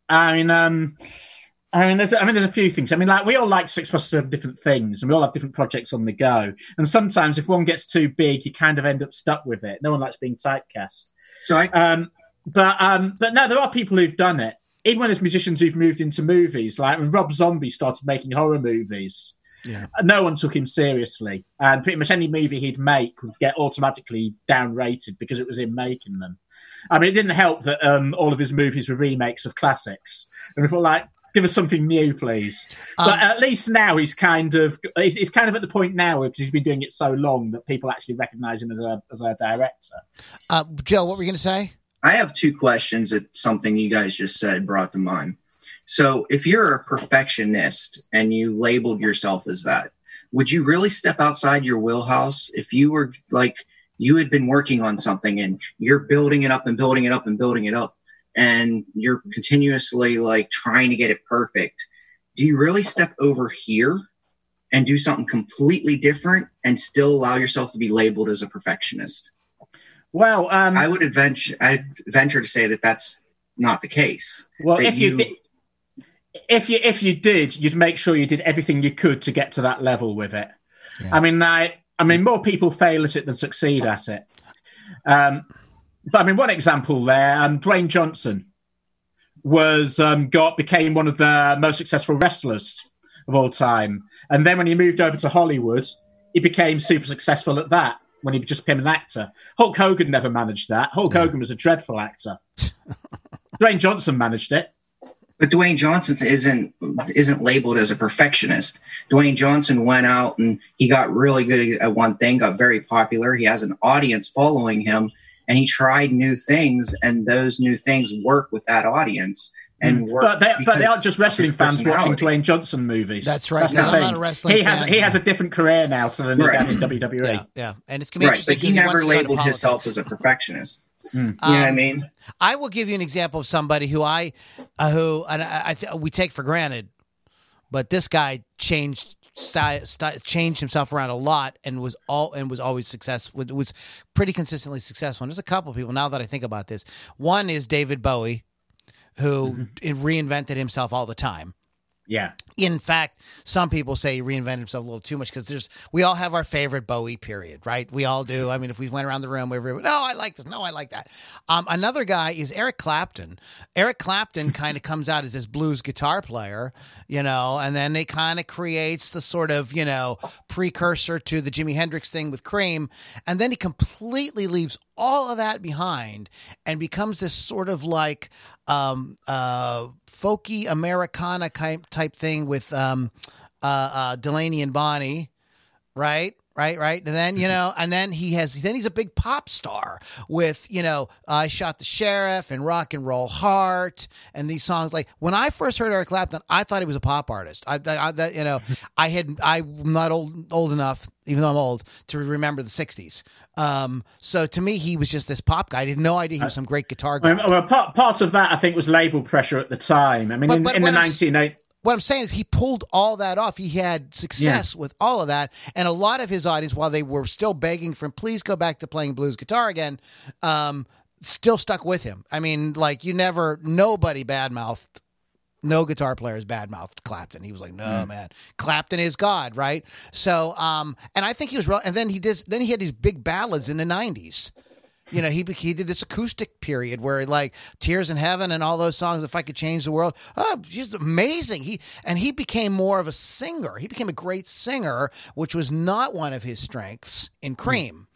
I mean, um, I mean, there's, I mean, there's a few things. I mean, like we all like to express different things, and we all have different projects on the go. And sometimes, if one gets too big, you kind of end up stuck with it. No one likes being typecast. So, I, um, but um, but no, there are people who've done it. Even when there's musicians who've moved into movies, like when Rob Zombie started making horror movies, Yeah. no one took him seriously, and pretty much any movie he'd make would get automatically downrated because it was him making them. I mean, it didn't help that um, all of his movies were remakes of classics, and we thought, like, give us something new, please. Um, but at least now he's kind of he's, he's kind of at the point now because he's been doing it so long that people actually recognise him as a as a director. Uh, Joe, what were you going to say? I have two questions that something you guys just said brought to mind. So if you're a perfectionist and you labeled yourself as that, would you really step outside your wheelhouse if you were like you had been working on something and you're building it up and building it up and building it up and you're continuously like trying to get it perfect? Do you really step over here and do something completely different and still allow yourself to be labeled as a perfectionist? Well, um, I would venture, I'd venture to say that that's not the case. Well, That if you, you- did, if you if you did, you'd make sure you did everything you could to get to that level with it. Yeah. I mean, I, I mean, more people fail at it than succeed at it. Um, but I mean, one example there, um, Dwayne Johnson was um, got became one of the most successful wrestlers of all time, and then when he moved over to Hollywood, he became super successful at that. When he just became an actor, Hulk Hogan never managed that. Hulk Yeah. Hogan was a dreadful actor. Dwayne Johnson managed it. But Dwayne Johnson isn't isn't labeled as a perfectionist. Dwayne Johnson went out and he got really good at one thing, got very popular. He has an audience following him, and he tried new things, and those new things work with that audience. And work But they, but they because aren't just wrestling of his fans watching personality. Dwayne Johnson movies. That's right. the No, I'm thing. not a wrestling he has fan. he has a different career now to the Right. guy in W W E. Yeah, yeah. And it's going to be Right, interesting but he 'cause never wants to go into labeled himself politics. as a perfectionist. Mm. You know what I Um, mean? I will give you an example of somebody who I, uh, who and I, I th- we take for granted, but this guy changed si- st- changed himself around a lot and was all and was always successful. Was pretty consistently successful. And there's a couple of people now that I think about this. One is David Bowie, who Mm-hmm. reinvented himself all the time. Yeah. In fact, some people say he reinvented himself a little too much because there's we all have our favorite Bowie period, right? We all do. I mean, if we went around the room, everyone, no, I like this, no, I like that. Um, another guy is Eric Clapton. Eric Clapton kind of comes out as this blues guitar player, you know, and then it kind of creates the sort of, you know, precursor to the Jimi Hendrix thing with Cream, and then he completely leaves all of that behind and becomes this sort of like um, uh, folky Americana type type thing with um, uh, uh, Delaney and Bonnie, right? Right, right, and then you know, and then he has, then he's a big pop star with you know, I Shot the Sheriff and Rock and Roll Heart and these songs. Like when I first heard Eric Clapton, I thought he was a pop artist. I, I that you know, I had I'm not old old enough, even though I'm old, to remember the sixties. Um, so to me, he was just this pop guy. I had no idea he was some great guitar guy. I mean, well, part part of that I think was label pressure at the time. I mean, But- in, but in the what I'm- nineteen eighties. What I'm saying is he pulled all that off. He had success with all of that. And a lot of his audience, while they were still begging for him, please go back to playing blues guitar again, um, still stuck with him. I mean, like you never, nobody badmouthed, no guitar players badmouthed Clapton. He was like, no, man, Clapton is God, right? So, um, and I think he was real. And then he did, then he had these big ballads in the nineties. You know, he he did this acoustic period where like Tears in Heaven and all those songs, If I Could Change the World. Oh, just amazing. He and he became more of a singer. He became a great singer, which was not one of his strengths in Cream.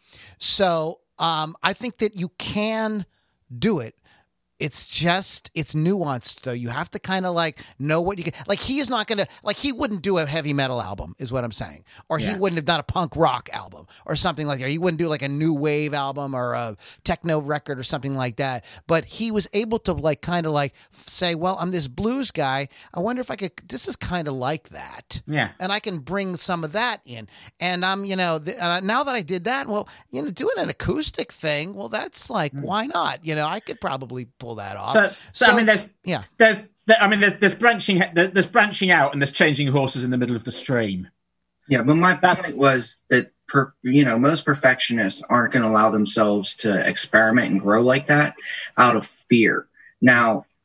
So um, I think that you can do it. It's just, it's nuanced though. You have to kind of like know what you can, like he is not going to, like he wouldn't do a heavy metal album is what I'm saying. Or he Yeah. wouldn't have done a punk rock album or something like that. He wouldn't do like a new wave album or a techno record or something like that. But he was able to like kind of like f- say, well, I'm this blues guy. I wonder if I could, this is kind of like that. Yeah. And I can bring some of that in. And I'm, you know, th- uh, now that I did that, well, you know, doing an acoustic thing, well, that's like, why not? You know, I could probably pull that off. So, so, I mean, there's yeah. there's there, I mean, there's there's branching there- there's branching out and there's changing horses in the middle of the stream. Yeah, but my That's- point was that per, you know most perfectionists aren't going to allow themselves to experiment and grow like that out of fear. Now,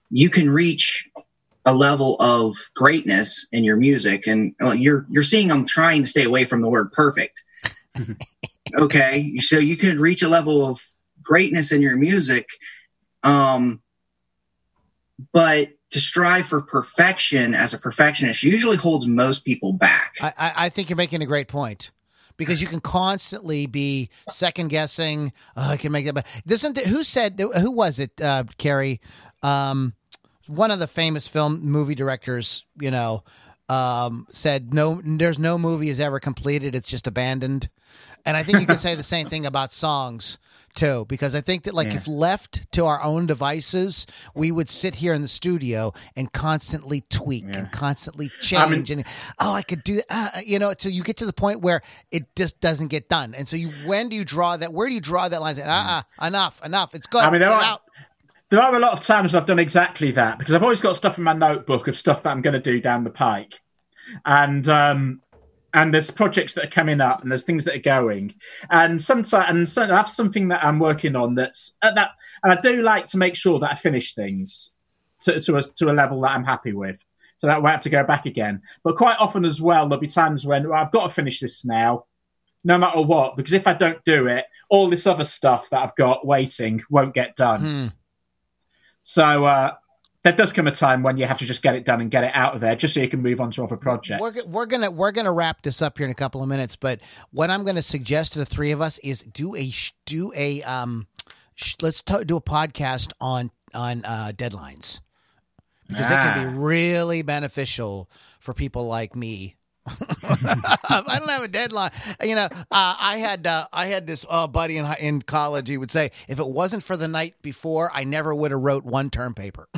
you can reach a level of greatness in your music, and uh, you're you're seeing I'm trying to stay away from the word perfect. Okay, so you could reach a level of greatness in your music, um, but to strive for perfection as a perfectionist usually holds most people back. I, I, I think you're making a great point. Because you can constantly be second guessing. Oh, I can make that. But doesn't who said who was it? Uh, Carrie, um, one of the famous film movie directors, you know, um, said no. There's no movie is ever completed. It's just abandoned. And I think you could say the same thing about songs too, because I think that like Yeah. if left to our own devices, we would sit here in the studio and constantly tweak Yeah. and constantly I change mean- and oh, I could do uh, you know, until you get to the point where it just doesn't get done. And so you, when do you draw that? Where do you draw that line? Say, uh, uh enough, enough. It's good. I mean, there Get it are, out. there are a lot of times when I've done exactly that, because I've always got stuff in my notebook of stuff that I'm going to do down the pike. And, um, and there's projects that are coming up, and there's things that are going, and sometimes, and so I have something that I'm working on that's at that, and I do like to make sure that I finish things to to a, to a level that I'm happy with, so that I won't have to go back again. But quite often as well, there'll be times when well, I've got to finish this now, no matter what, because if I don't do it, all this other stuff that I've got waiting won't get done. Hmm. So. uh There does come a time when you have to just get it done and get it out of there, just so you can move on to other projects. We're, we're gonna we're gonna wrap this up here in a couple of minutes, but what I'm gonna suggest to the three of us is do a sh- do a um sh- let's t- do a podcast on on uh, deadlines, because they can Ah. be really beneficial for people like me. I don't have a deadline. You know, uh, I had uh, I had this uh, buddy in hi- in college. He would say, if it wasn't for the night before, I never would have wrote one term paper.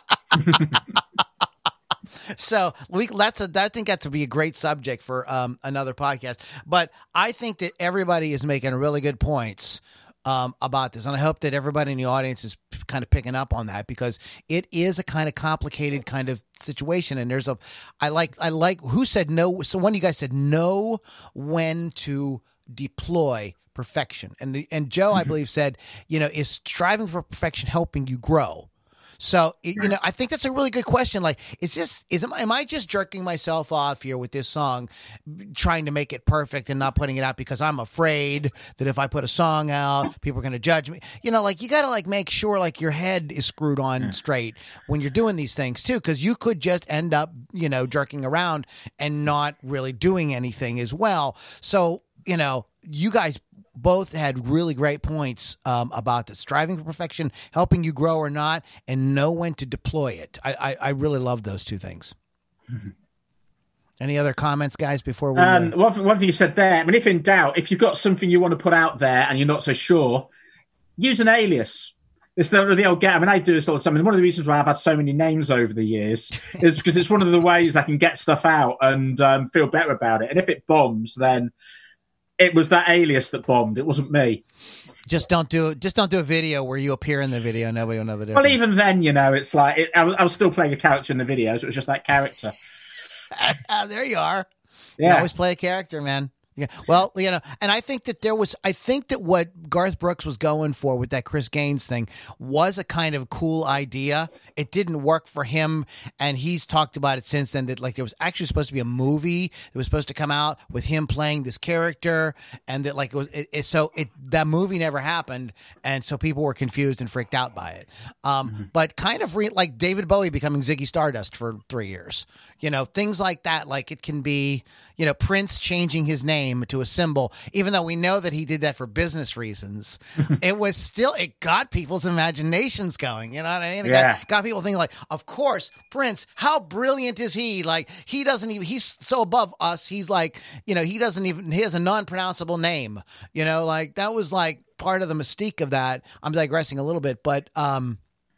So we that's a I think that's to be a great subject for um, another podcast. But I think that everybody is making really good points um, about this, and I hope that everybody in the audience is p- kind of picking up on that, because it is a kind of complicated kind of situation. And there's a I like I like who said no. So one of you guys said know when to deploy perfection, and the, and Joe I believe said, you know, is striving for perfection helping you grow? So, it- you know, I think that's a really good question. Like, is this, is, am I just jerking myself off here with this song, trying to make it perfect and not putting it out because I'm afraid that if I put a song out, people are going to judge me? You know, like, you got to, like, make sure, like, your head is screwed on straight when you're doing these things, too, because you could just end up, you know, jerking around and not really doing anything as well. So, you know, you guys both had really great points um, about the striving for perfection, helping you grow or not, and know when to deploy it. I, I, I really love those two things. Mm-hmm. Any other comments, guys, before we... Um, uh, one, th- one thing you said there, I mean, if in doubt, if you've got something you want to put out there and you're not so sure, use an alias. It's the, the old get. I mean, I do this all the time. And one of the reasons why I've had so many names over the years is because it's one of the ways I can get stuff out and um, feel better about it. And if it bombs, then it was that alias that bombed. It wasn't me. Just don't do just don't do a video where you appear in the video. Nobody will know the difference. Well, even then, you know, it's like it, I, was, I was still playing a character in the videos. It was just that character. Ah, there you are. You Yeah. can always play a character, man. Yeah. Well, you know, and I think that there was, I think that what Garth Brooks was going for with that Chris Gaines thing was a kind of cool idea. It didn't work for him, and he's talked about it since then, that like there was actually supposed to be a movie that was supposed to come out with him playing this character, and that like it was, it, it, so it, that movie never happened, and so people were confused and freaked out by it. Um, Mm-hmm. But kind of re- like David Bowie becoming Ziggy Stardust for three years, you know, things like that. Like it can be, you know, Prince changing his name to a symbol, even though we know that he did that for business reasons. It was still, it got people's imaginations going. You know what I mean? It Yeah. got, got people thinking like, of course, Prince, how brilliant is he? Like, he doesn't even, he's so above us. He's like, you know, he doesn't even, he has a non-pronounceable name, you know, like that was like part of the mystique of that. I'm digressing a little bit, but, um,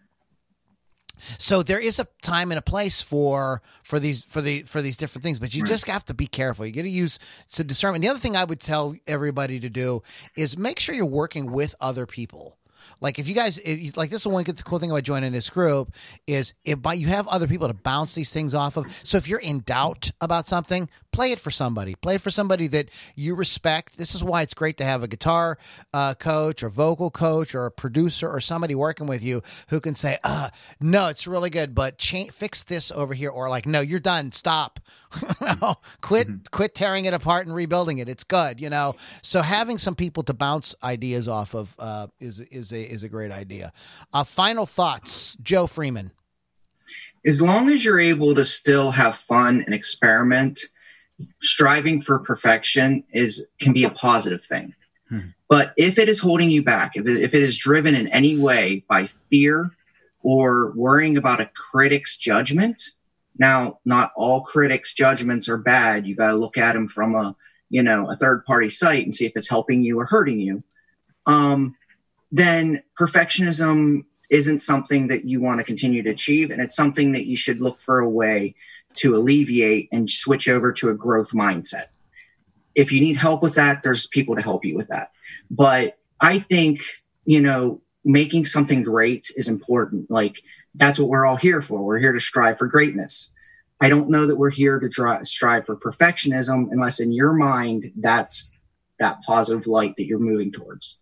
so there is a time and a place for for these for the for these different things, but you Right. just have to be careful. You got to use to discernment. The other thing I would tell everybody to do is make sure you're working with other people. Like if you guys, if you, like this is one good cool thing about joining this group is if by, you have other people to bounce these things off of. So if you're in doubt about something, play it for somebody. Play it for somebody that you respect. This is why it's great to have a guitar uh, coach or vocal coach or a producer or somebody working with you who can say, uh, no, it's really good, but cha- fix this over here. Or like, no, you're done. Stop. no, quit, mm-hmm. quit tearing it apart and rebuilding it. It's good, you know? So having some people to bounce ideas off of uh, is, is a, is a great idea. Uh, final thoughts, Joe Freeman. As long as you're able to still have fun and experiment, striving for perfection is can be a positive thing. Hmm. But if it is holding you back, if it, if it is driven in any way by fear or worrying about a critic's judgment, now not all critics' judgments are bad. You got to look at them from a you know a third party site and see if it's helping you or hurting you. Um, then perfectionism isn't something that you want to continue to achieve, and it's something that you should look for a way to alleviate and switch over to a growth mindset. If you need help with that, there's people to help you with that. But I think, you know, making something great is important. Like that's what we're all here for. We're here to strive for greatness. I don't know that we're here to dri- strive for perfectionism unless in your mind, that's that positive light that you're moving towards.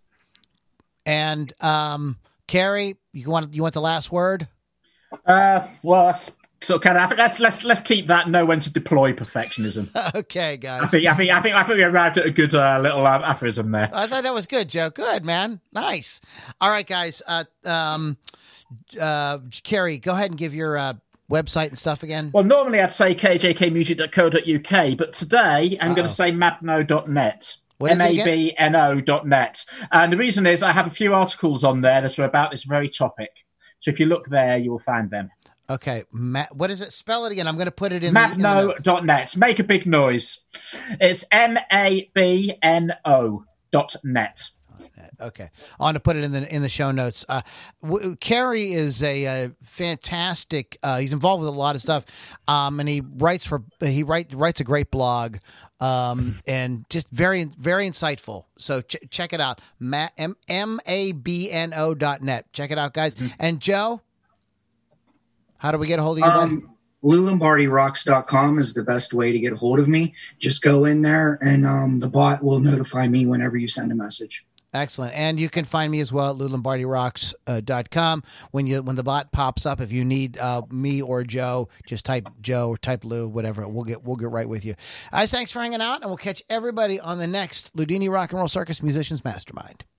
And um, Carrie, you want, you want the last word? Uh, well, that's So, kind of, I think let's let's let's keep that. Know when to deploy perfectionism. Okay, guys. I think I think I think I think we arrived at a good uh, little uh, aphorism there. I thought that was good, Joe. Good, man. Nice. All right, guys. Uh, um, uh, Carrie, go ahead and give your uh, website and stuff again. Well, normally I'd say k j k music dot co dot u k, but today I'm going to say mabno dot net. What is M A B N O dot net. And the reason is I have a few articles on there that are about this very topic. So if you look there, you will find them. Okay. Ma- what is it? Spell it again. I'm going to put it in mabno dot net. Make a big noise. It's M A B N O dot net. Okay, I want to put it in the in the show notes. Uh, w- Carrie is a, a fantastic. Uh, he's involved with a lot of stuff, um, and he writes for he write writes a great blog, um, and just very very insightful. So ch- check it out. Ma- M A B N O dot net. Check it out, guys. Mm-hmm. And Joe, how do we get a hold of you? Um, Lou Lombardi Rocks dot com is the best way to get a hold of me. Just go in there, and um, the bot will notify me whenever you send a message. Excellent. And you can find me as well at Lou Lombardi Rocks dot com. When you when the bot pops up, if you need uh, me or Joe, just type Joe or type Lou, whatever. We'll get we'll get right with you. Guys, thanks for hanging out, and we'll catch everybody on the next Loudini Rock and Roll Circus Musicians Mastermind.